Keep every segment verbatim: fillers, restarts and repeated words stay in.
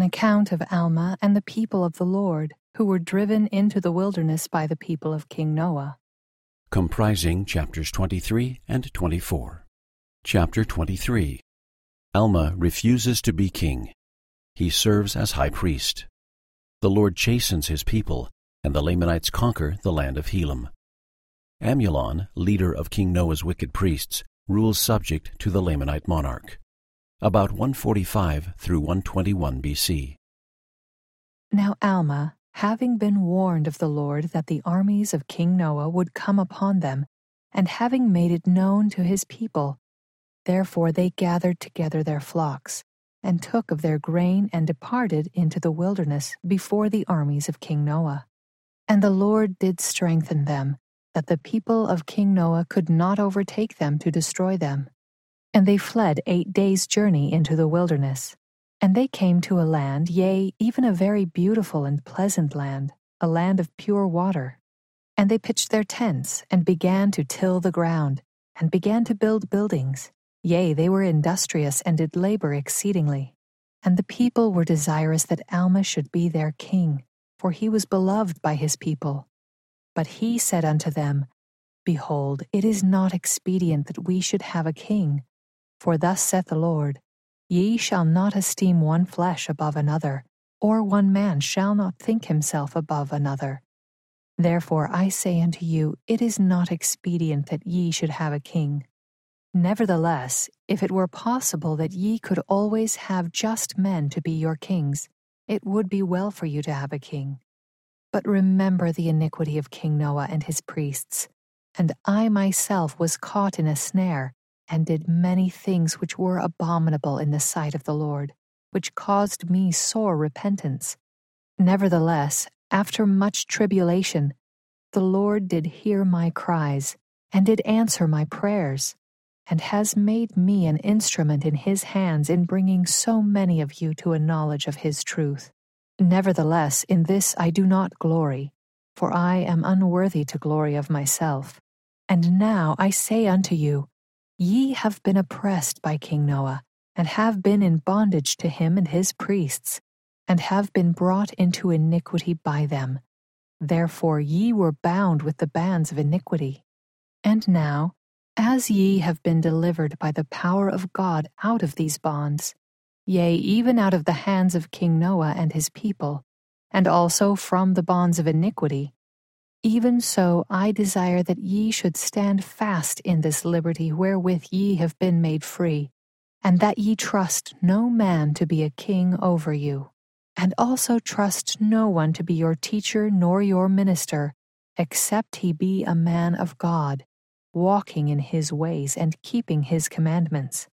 account of Alma and the people of the Lord, who were driven into the wilderness by the people of King Noah. Comprising chapters twenty-three and twenty-four. Chapter twenty-three. Alma refuses to be king. He serves as high priest. The Lord chastens his people, and the Lamanites conquer the land of Helam. Amulon, leader of King Noah's wicked priests, rules subject to the Lamanite monarch. About one forty-five through one twenty-one B C. Now Alma, having been warned of the Lord that the armies of King Noah would come upon them, and having made it known to his people, therefore they gathered together their flocks, and took of their grain and departed into the wilderness before the armies of King Noah. And the Lord did strengthen them, that the people of King Noah could not overtake them to destroy them. And they fled eight days' journey into the wilderness. And they came to a land, yea, even a very beautiful and pleasant land, a land of pure water. And they pitched their tents, and began to till the ground, and began to build buildings. Yea, they were industrious and did labor exceedingly. And the people were desirous that Alma should be their king, for he was beloved by his people. But he said unto them, Behold, it is not expedient that we should have a king. For thus saith the Lord, Ye shall not esteem one flesh above another, or one man shall not think himself above another. Therefore I say unto you, it is not expedient that ye should have a king. Nevertheless, if it were possible that ye could always have just men to be your kings, it would be well for you to have a king. But remember the iniquity of King Noah and his priests. And I myself was caught in a snare, and did many things which were abominable in the sight of the Lord, which caused me sore repentance. Nevertheless, after much tribulation, the Lord did hear my cries, and did answer my prayers, and has made me an instrument in his hands in bringing so many of you to a knowledge of his truth. Nevertheless, in this I do not glory, for I am unworthy to glory of myself. And now I say unto you, Ye have been oppressed by King Noah, and have been in bondage to him and his priests, and have been brought into iniquity by them. Therefore ye were bound with the bands of iniquity. And now, as ye have been delivered by the power of God out of these bonds, yea, even out of the hands of King Noah and his people, and also from the bonds of iniquity, even so I desire that ye should stand fast in this liberty wherewith ye have been made free, and that ye trust no man to be a king over you, and also trust no one to be your teacher nor your minister, except he be a man of God, walking in his ways and keeping his commandments.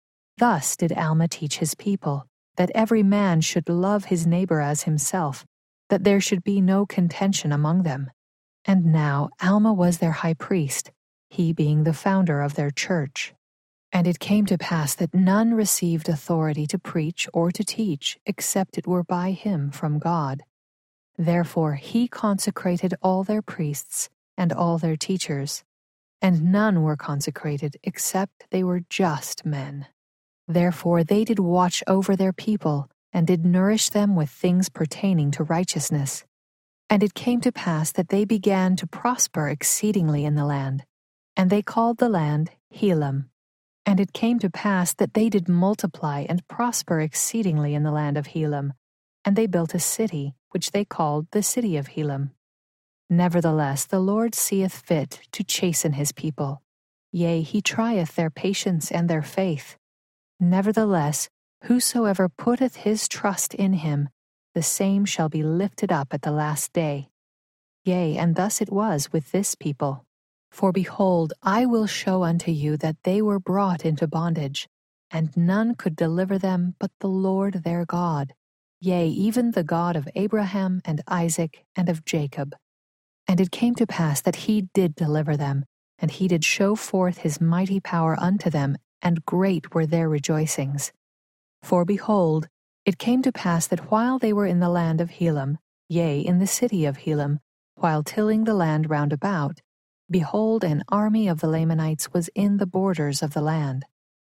Thus did Alma teach his people, that every man should love his neighbor as himself, that there should be no contention among them. And now Alma was their high priest, he being the founder of their church. And it came to pass that none received authority to preach or to teach, except it were by him from God. Therefore he consecrated all their priests and all their teachers, and none were consecrated except they were just men. Therefore they did watch over their people, and did nourish them with things pertaining to righteousness. And it came to pass that they began to prosper exceedingly in the land, and they called the land Helam. And it came to pass that they did multiply and prosper exceedingly in the land of Helam, and they built a city, which they called the city of Helam. Nevertheless the Lord seeth fit to chasten his people, yea, he trieth their patience and their faith. Nevertheless, whosoever putteth his trust in him, the same shall be lifted up at the last day. Yea, and thus it was with this people. For behold, I will show unto you that they were brought into bondage, and none could deliver them but the Lord their God, yea, even the God of Abraham and Isaac and of Jacob. And it came to pass that he did deliver them, and he did show forth his mighty power unto them, and great were their rejoicings. For behold, it came to pass that while they were in the land of Helam, yea, in the city of Helam, while tilling the land round about, behold, an army of the Lamanites was in the borders of the land.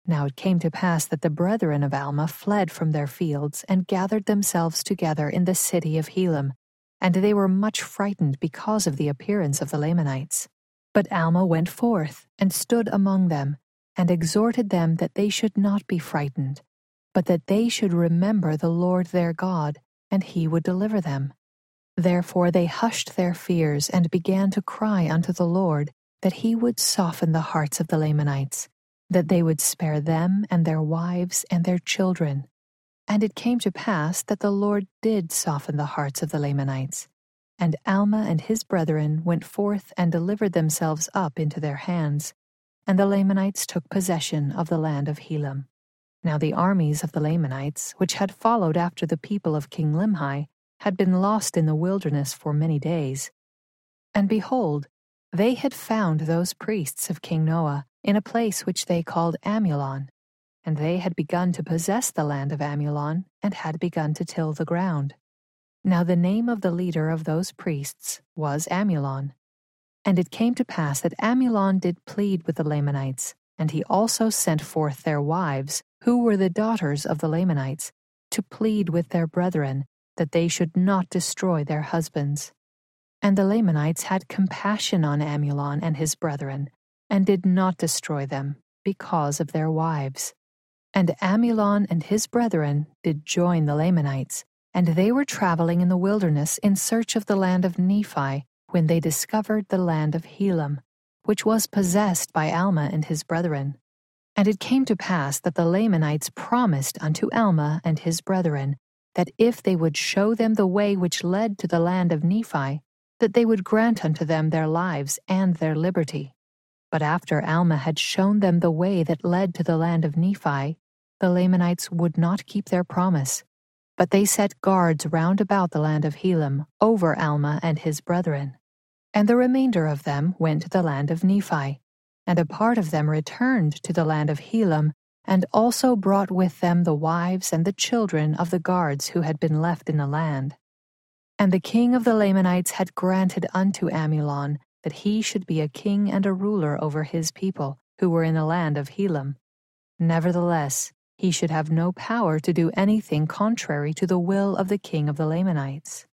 Now it came to pass that the brethren of Alma fled from their fields and gathered themselves together in the city of Helam, and they were much frightened because of the appearance of the Lamanites. But Alma went forth and stood among them, and exhorted them that they should not be frightened, but that they should remember the Lord their God, and he would deliver them. Therefore they hushed their fears and began to cry unto the Lord that he would soften the hearts of the Lamanites, that they would spare them and their wives and their children. And it came to pass that the Lord did soften the hearts of the Lamanites. And Alma and his brethren went forth and delivered themselves up into their hands, and the Lamanites took possession of the land of Helam. Now the armies of the Lamanites, which had followed after the people of King Limhi, had been lost in the wilderness for many days. And behold, they had found those priests of King Noah in a place which they called Amulon, and they had begun to possess the land of Amulon, and had begun to till the ground. Now the name of the leader of those priests was Amulon. And it came to pass that Amulon did plead with the Lamanites, and he also sent forth their wives, who were the daughters of the Lamanites, to plead with their brethren, that they should not destroy their husbands. And the Lamanites had compassion on Amulon and his brethren, and did not destroy them, because of their wives. And Amulon and his brethren did join the Lamanites, and they were traveling in the wilderness in search of the land of Nephi, when they discovered the land of Helam, which was possessed by Alma and his brethren. And it came to pass that the Lamanites promised unto Alma and his brethren, that if they would show them the way which led to the land of Nephi, that they would grant unto them their lives and their liberty. But after Alma had shown them the way that led to the land of Nephi, the Lamanites would not keep their promise, but they set guards round about the land of Helam over Alma and his brethren. And the remainder of them went to the land of Nephi, and a part of them returned to the land of Helam, and also brought with them the wives and the children of the guards who had been left in the land. And the king of the Lamanites had granted unto Amulon that he should be a king and a ruler over his people, who were in the land of Helam. Nevertheless, he should have no power to do anything contrary to the will of the king of the Lamanites.